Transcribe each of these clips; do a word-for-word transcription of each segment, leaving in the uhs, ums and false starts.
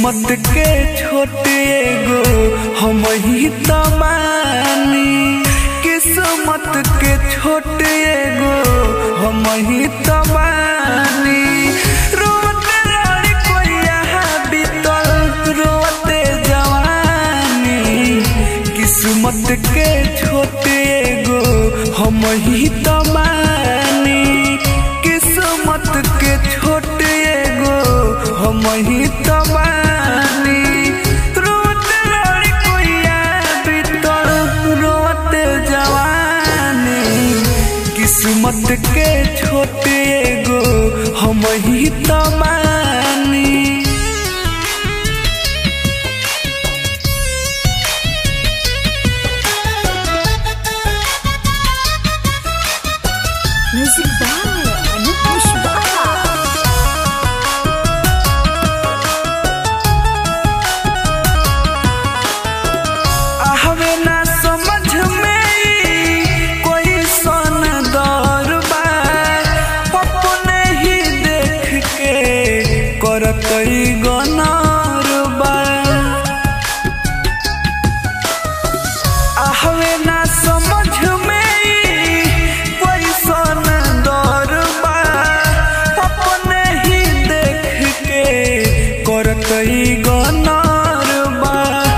किस्मत के छोटे एगो हम ही तो मानी, किस्मत के छोटे एगो हम ही तो मानी। रोते लड़ी कोई यहाँ बीतल रोते जवानी, किस्मत के छोटे एगो हम ही तो मानी, किस्मत के छोटे एगो हम ही तो मानी। रोते लड़ी कोई यहाँ बीतल रोते जवानी, किस्मत के छोटे एगो हम ही तो मानी। Music by Anup Kushwaha. हमें ना समझ में कोई सन दौर बा, अपने ही देख के करतई गनर बा। हमें ना समझ में कोई सन दौर बा, अपने ही देख के करतई गनर बा।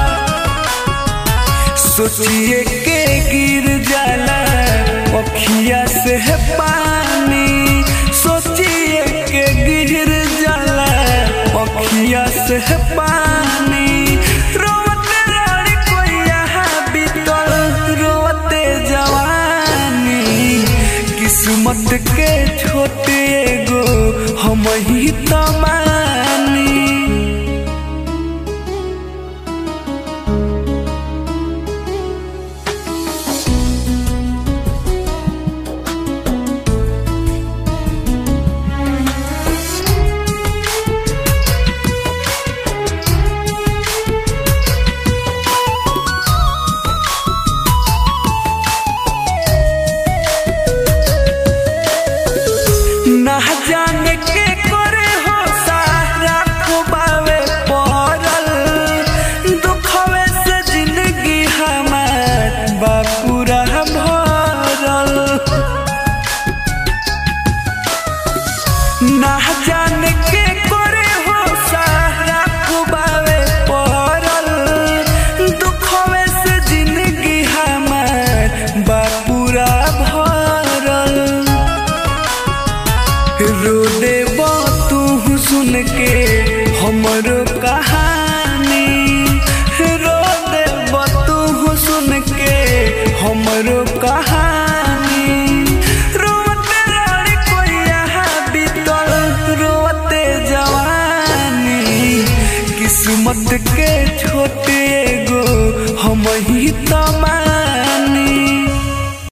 सोचिए के गिर जाला अखिया से है पानी, सोचिए के गिर जाला अखिया से है पानी। रोते लड़ी कोई यहाँ बीतल रोते जवानी, किस्मत के छोटे एगो हम ही तो मानी। ना जाने के करे हो सारा खुबावे पड़ल, दुखवे से जिंदगी हमार बापूरा भरल। ना जाने के करे हो सारा खुबावे पड़ल, दुखवे से जिंदगी हमार बापूरा भरल। रो देबो तू सुन के हमरो कहानी, रो देबो तू सुन के हमरो कहानी। रोते लड़ी कोई यहाँ बीतल रोते जवानी, किस्मत के छोटे एगो हम ही तो